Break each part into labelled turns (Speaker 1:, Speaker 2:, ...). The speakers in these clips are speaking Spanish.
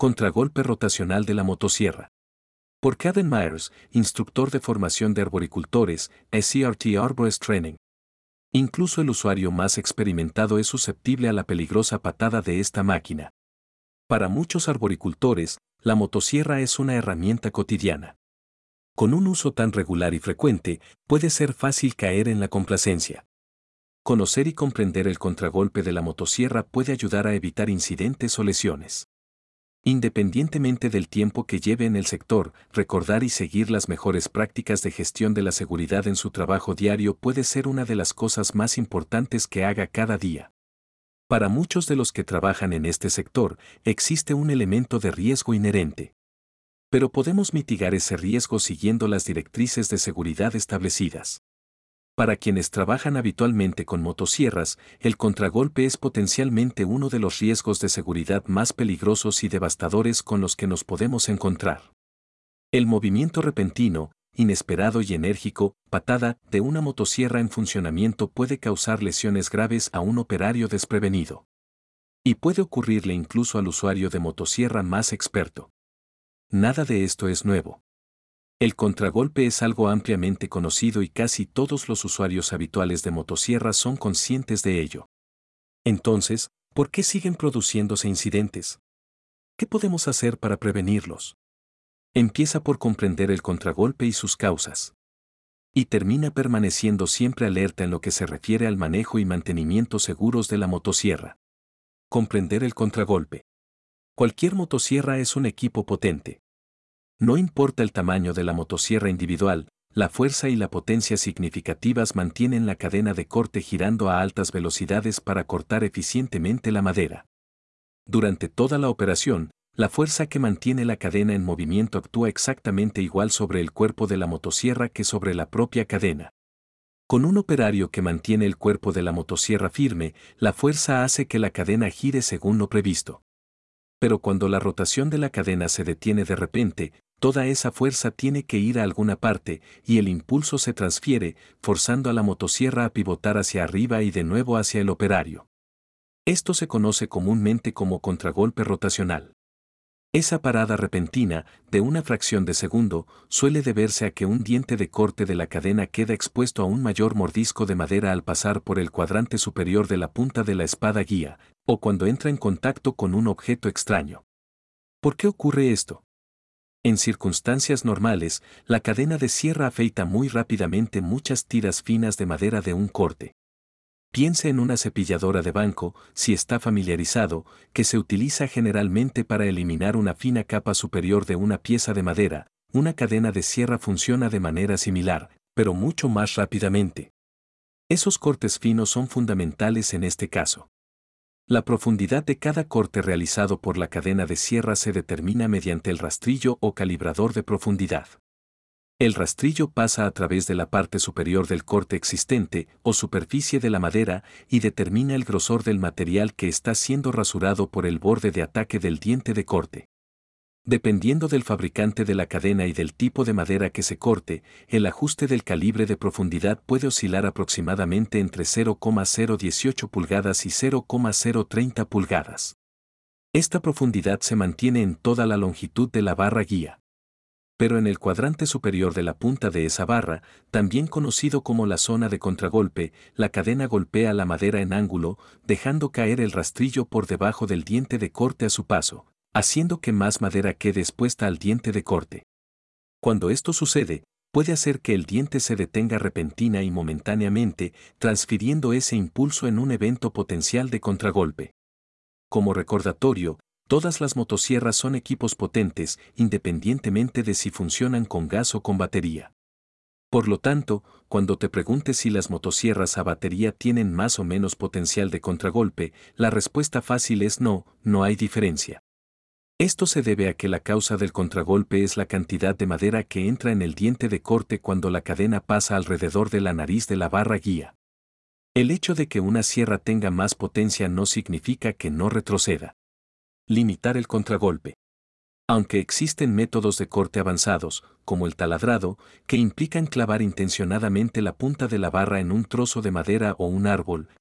Speaker 1: Contragolpe rotacional de la motosierra. Por Kevin Myers, instructor de formación de arboricultores, SCRT Arborist Training. Incluso el usuario más experimentado es susceptible a la peligrosa patada de esta máquina. Para muchos arboricultores, la motosierra es una herramienta cotidiana. Con un uso tan regular y frecuente, puede ser fácil caer en la complacencia. Conocer y comprender el contragolpe de la motosierra puede ayudar a evitar incidentes o lesiones. Independientemente del tiempo que lleve en el sector, recordar y seguir las mejores prácticas de gestión de la seguridad en su trabajo diario puede ser una de las cosas más importantes que haga cada día. Para muchos de los que trabajan en este sector, existe un elemento de riesgo inherente. Pero podemos mitigar ese riesgo siguiendo las directrices de seguridad establecidas. Para quienes trabajan habitualmente con motosierras, el contragolpe es potencialmente uno de los riesgos de seguridad más peligrosos y devastadores con los que nos podemos encontrar. El movimiento repentino, inesperado y enérgico, patada, de una motosierra en funcionamiento puede causar lesiones graves a un operario desprevenido. Y puede ocurrirle incluso al usuario de motosierra más experto. Nada de esto es nuevo. El contragolpe es algo ampliamente conocido y casi todos los usuarios habituales de motosierras son conscientes de ello. Entonces, ¿por qué siguen produciéndose incidentes? ¿Qué podemos hacer para prevenirlos? Empieza por comprender el contragolpe y sus causas. Y termina permaneciendo siempre alerta en lo que se refiere al manejo y mantenimiento seguros de la motosierra. Comprender el contragolpe. Cualquier motosierra es un equipo potente. No importa el tamaño de la motosierra individual, la fuerza y la potencia significativas mantienen la cadena de corte girando a altas velocidades para cortar eficientemente la madera. Durante toda la operación, la fuerza que mantiene la cadena en movimiento actúa exactamente igual sobre el cuerpo de la motosierra que sobre la propia cadena. Con un operario que mantiene el cuerpo de la motosierra firme, la fuerza hace que la cadena gire según lo previsto. Pero cuando la rotación de la cadena se detiene de repente, toda esa fuerza tiene que ir a alguna parte, y el impulso se transfiere, forzando a la motosierra a pivotar hacia arriba y de nuevo hacia el operario. Esto se conoce comúnmente como contragolpe rotacional. Esa parada repentina, de una fracción de segundo, suele deberse a que un diente de corte de la cadena queda expuesto a un mayor mordisco de madera al pasar por el cuadrante superior de la punta de la espada guía, o cuando entra en contacto con un objeto extraño. ¿Por qué ocurre esto? En circunstancias normales, la cadena de sierra afeita muy rápidamente muchas tiras finas de madera de un corte. Piense en una cepilladora de banco, si está familiarizado, que se utiliza generalmente para eliminar una fina capa superior de una pieza de madera. Una cadena de sierra funciona de manera similar, pero mucho más rápidamente. Esos cortes finos son fundamentales en este caso. La profundidad de cada corte realizado por la cadena de sierra se determina mediante el rastrillo o calibrador de profundidad. El rastrillo pasa a través de la parte superior del corte existente o superficie de la madera y determina el grosor del material que está siendo rasurado por el borde de ataque del diente de corte. Dependiendo del fabricante de la cadena y del tipo de madera que se corte, el ajuste del calibre de profundidad puede oscilar aproximadamente entre 0,018 pulgadas y 0,030 pulgadas. Esta profundidad se mantiene en toda la longitud de la barra guía. Pero en el cuadrante superior de la punta de esa barra, también conocido como la zona de contragolpe, la cadena golpea la madera en ángulo, dejando caer el rastrillo por debajo del diente de corte a su paso, haciendo que más madera quede expuesta al diente de corte. Cuando esto sucede, puede hacer que el diente se detenga repentina y momentáneamente, transfiriendo ese impulso en un evento potencial de contragolpe. Como recordatorio, todas las motosierras son equipos potentes, independientemente de si funcionan con gas o con batería. Por lo tanto, cuando te preguntes si las motosierras a batería tienen más o menos potencial de contragolpe, la respuesta fácil es no, no hay diferencia. Esto se debe a que la causa del contragolpe es la cantidad de madera que entra en el diente de corte cuando la cadena pasa alrededor de la nariz de la barra guía. El hecho de que una sierra tenga más potencia no significa que no retroceda. Limitar el contragolpe. Aunque existen métodos de corte avanzados, como el taladrado, que implican clavar intencionadamente la punta de la barra en un trozo de madera o un árbol,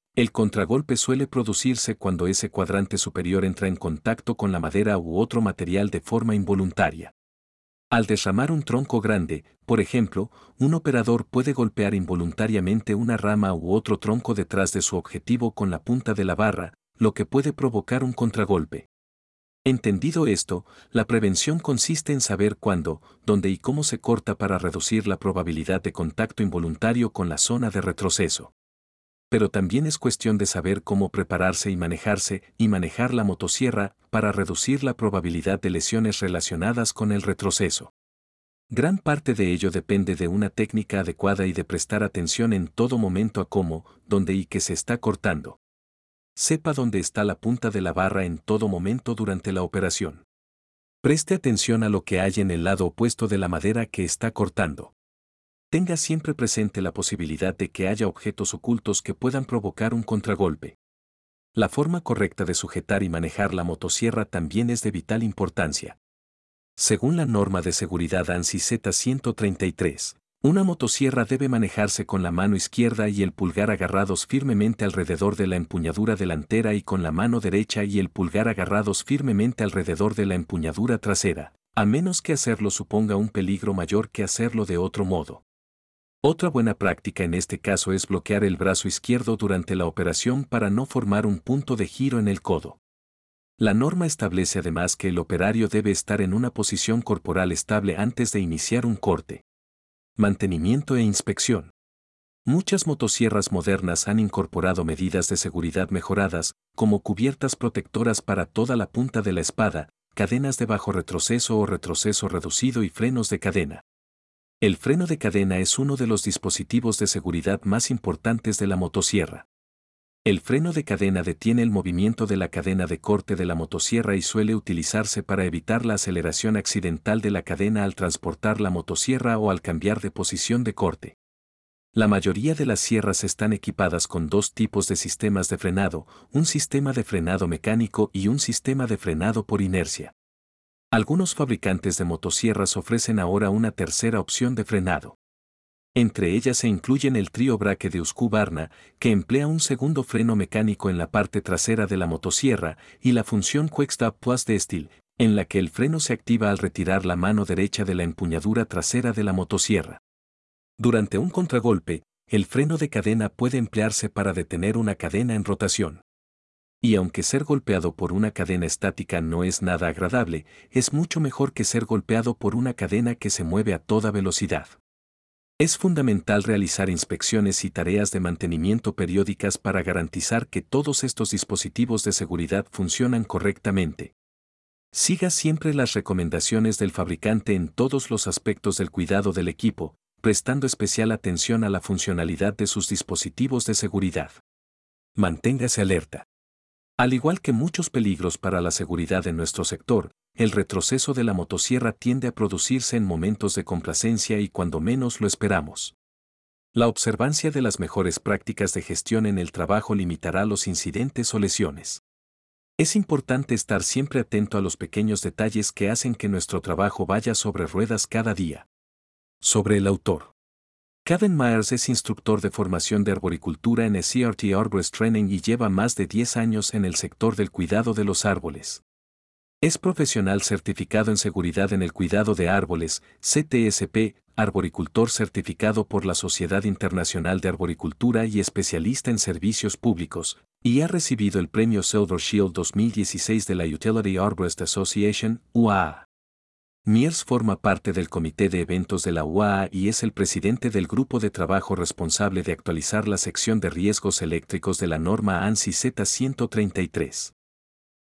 Speaker 1: El contragolpe suele producirse cuando ese cuadrante superior entra en contacto con la madera u otro material de forma involuntaria. Al derramar un tronco grande, por ejemplo, un operador puede golpear involuntariamente una rama u otro tronco detrás de su objetivo con la punta de la barra, lo que puede provocar un contragolpe. Entendido esto, la prevención consiste en saber cuándo, dónde y cómo se corta para reducir la probabilidad de contacto involuntario con la zona de retroceso. Pero también es cuestión de saber cómo prepararse y manejar la motosierra para reducir la probabilidad de lesiones relacionadas con el retroceso. Gran parte de ello depende de una técnica adecuada y de prestar atención en todo momento a cómo, dónde y qué se está cortando. Sepa dónde está la punta de la barra en todo momento durante la operación. Preste atención a lo que hay en el lado opuesto de la madera que está cortando. Tenga siempre presente la posibilidad de que haya objetos ocultos que puedan provocar un contragolpe. La forma correcta de sujetar y manejar la motosierra también es de vital importancia. Según la norma de seguridad ANSI Z133, una motosierra debe manejarse con la mano izquierda y el pulgar agarrados firmemente alrededor de la empuñadura delantera y con la mano derecha y el pulgar agarrados firmemente alrededor de la empuñadura trasera, a menos que hacerlo suponga un peligro mayor que hacerlo de otro modo. Otra buena práctica en este caso es bloquear el brazo izquierdo durante la operación para no formar un punto de giro en el codo. La norma establece además que el operario debe estar en una posición corporal estable antes de iniciar un corte. Mantenimiento e inspección. Muchas motosierras modernas han incorporado medidas de seguridad mejoradas, como cubiertas protectoras para toda la punta de la espada, cadenas de bajo retroceso o retroceso reducido y frenos de cadena. El freno de cadena es uno de los dispositivos de seguridad más importantes de la motosierra. El freno de cadena detiene el movimiento de la cadena de corte de la motosierra y suele utilizarse para evitar la aceleración accidental de la cadena al transportar la motosierra o al cambiar de posición de corte. La mayoría de las sierras están equipadas con dos tipos de sistemas de frenado, un sistema de frenado mecánico y un sistema de frenado por inercia. Algunos fabricantes de motosierras ofrecen ahora una tercera opción de frenado. Entre ellas se incluyen el trío Brake de Husqvarna, que emplea un segundo freno mecánico en la parte trasera de la motosierra, y la función Quick-Stop Plus de Stihl, en la que el freno se activa al retirar la mano derecha de la empuñadura trasera de la motosierra. Durante un contragolpe, el freno de cadena puede emplearse para detener una cadena en rotación. Y aunque ser golpeado por una cadena estática no es nada agradable, es mucho mejor que ser golpeado por una cadena que se mueve a toda velocidad. Es fundamental realizar inspecciones y tareas de mantenimiento periódicas para garantizar que todos estos dispositivos de seguridad funcionan correctamente. Siga siempre las recomendaciones del fabricante en todos los aspectos del cuidado del equipo, prestando especial atención a la funcionalidad de sus dispositivos de seguridad. Manténgase alerta. Al igual que muchos peligros para la seguridad en nuestro sector, el retroceso de la motosierra tiende a producirse en momentos de complacencia y cuando menos lo esperamos. La observancia de las mejores prácticas de gestión en el trabajo limitará los incidentes o lesiones. Es importante estar siempre atento a los pequeños detalles que hacen que nuestro trabajo vaya sobre ruedas cada día. Sobre el autor. Caden Myers es instructor de formación de arboricultura en SCRT Arborist Training y lleva más de 10 años en el sector del cuidado de los árboles. Es profesional certificado en seguridad en el cuidado de árboles, CTSP, arboricultor certificado por la Sociedad Internacional de Arboricultura y especialista en servicios públicos, y ha recibido el premio Silver Shield 2016 de la Utility Arborist Association, UAA. Myers forma parte del comité de eventos de la UAA y es el presidente del grupo de trabajo responsable de actualizar la sección de riesgos eléctricos de la norma ANSI Z133.